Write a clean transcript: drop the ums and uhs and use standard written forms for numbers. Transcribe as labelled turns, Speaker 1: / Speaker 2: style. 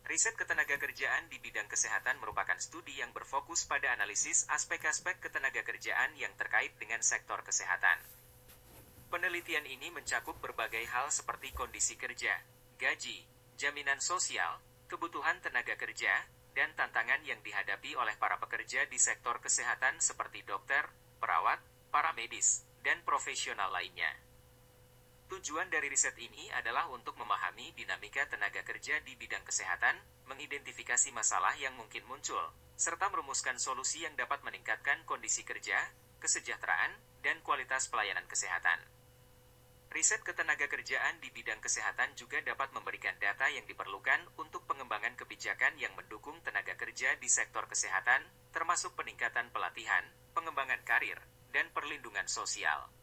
Speaker 1: Riset ketenagakerjaan di bidang kesehatan merupakan studi yang berfokus pada analisis aspek-aspek ketenagakerjaan yang terkait dengan sektor kesehatan. Penelitian ini mencakup berbagai hal seperti kondisi kerja, gaji, jaminan sosial, kebutuhan tenaga kerja, dan tantangan yang dihadapi oleh para pekerja di sektor kesehatan seperti dokter, perawat, para medis, dan profesional lainnya. Tujuan dari riset ini adalah untuk memahami dinamika tenaga kerja di bidang kesehatan, mengidentifikasi masalah yang mungkin muncul, serta merumuskan solusi yang dapat meningkatkan kondisi kerja, kesejahteraan, dan kualitas pelayanan kesehatan. Riset ketenagakerjaan di bidang kesehatan juga dapat memberikan data yang diperlukan untuk pengembangan kebijakan yang mendukung tenaga kerja di sektor kesehatan, termasuk peningkatan pelatihan, pengembangan karir, dan perlindungan sosial.